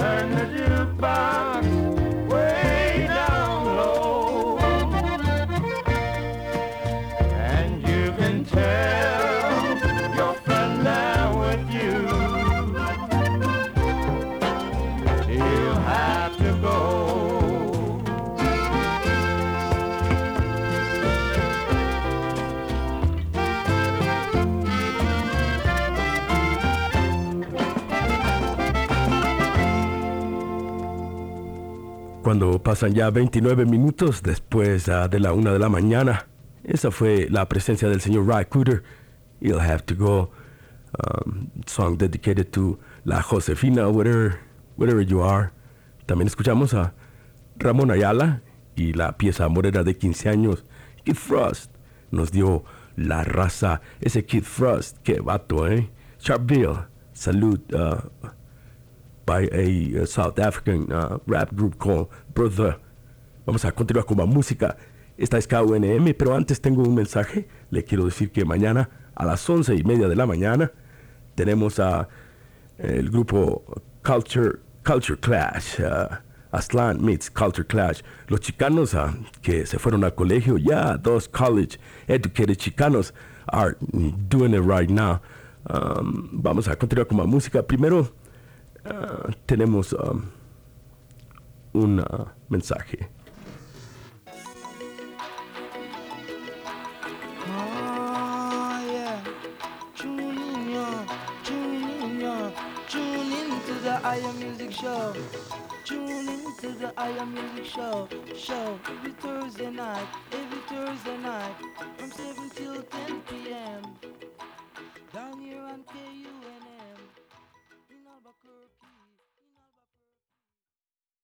turn the jukebox way down low, and you can tell your friend there with you, he'll have to go. Cuando pasan ya 29 minutos después de la 1 de la mañana, esa fue la presencia del señor Ry Cooder. He'll have to go. Song dedicated to la Josefina, wherever you are. También escuchamos a Ramón Ayala y la pieza Morena de 15 años. Kid Frost nos dio La Raza. Ese Kid Frost, qué vato, ¿eh? Sharpville, salud. By a South African rap group called Brother. Vamos a continuar con más música. Esta es KUNM, pero antes tengo un mensaje. Le quiero decir que mañana a las 11:30 de la mañana tenemos a el grupo Culture Clash. Aztlán meets Culture Clash. Los chicanos que se fueron al colegio, those college educated chicanos are doing it right now. Vamos a continuar con más música. Primero tenemos un mensaje. Tune in to the Aya Music Show. Tune in to the Aya Music Show. Every Thursday night from 7 till 10 p.m. down here on K.